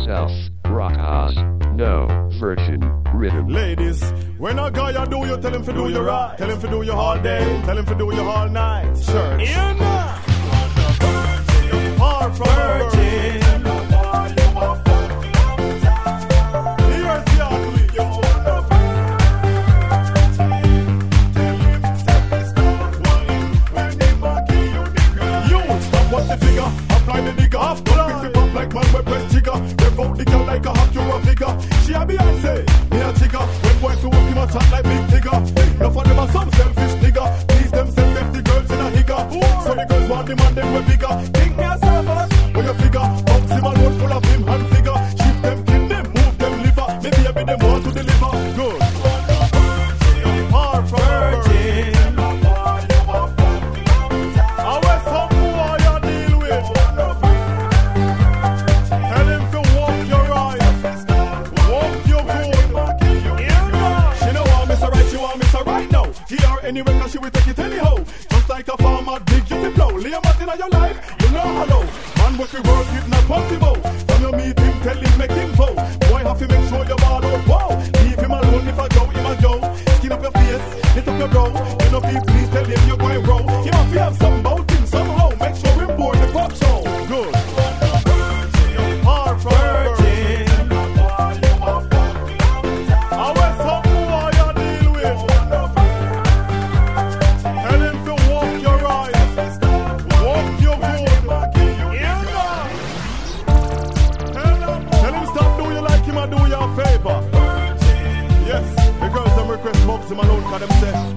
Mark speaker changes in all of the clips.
Speaker 1: yourself, Rockaz, no virgin rhythm.
Speaker 2: Ladies, when a guy a do you, tell him to do you right. Tell him to do you all day, tell him to do you all night. Church. Yeah, man. Far from virgin. Apply the digger, don't pick it up like man with press jigger. Rev out the girl like a hot Euro figure. She a Beyonce, me a jigger. When boy to walk him a chat like big tigger. Enough of them are some selfish nigger. Please them send 50 girls in a higger. So the girls want them and them way bigger. Think me a servers, when you figure. Bounce him and road full of him hand figure. Shift them, kill them, move them liver. Maybe I be them want to deliver. Good. Far from virgin. Anyway, cause she will take it anyhow. Just like a farmer dig you to blow. Lay a mat in your life, you know hello. Man, what we work it not possible. From your meet him, tell him, make him vote. Boy, have to make sure you're ball out. Wow, leave him alone if I go, him a go. Skin up your face, hit up your brow. You know, please tell him you're going row. He must have some bout him somehow. Make sure him board the pop show. Good. Far from virgin. I want some more you deal with. Do you a favor? Yes, the girls them request box him alone cause them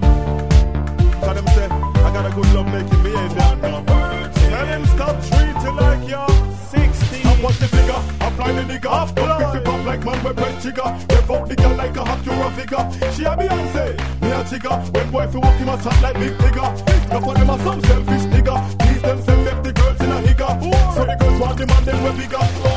Speaker 2: say I got a good love making behavior now. Tell him stop treating like you're 16. And watch the figure, apply the digger. Don't pick it up like man with press trigger. Rev out the girl like a hot Euro figure. She a Beyonce, me a jigger. When boy fi walk him a chat like big tigger. Enough of them are some selfish nigger. Please them send 50 girls in a higger. So the girls want them and them way bigger.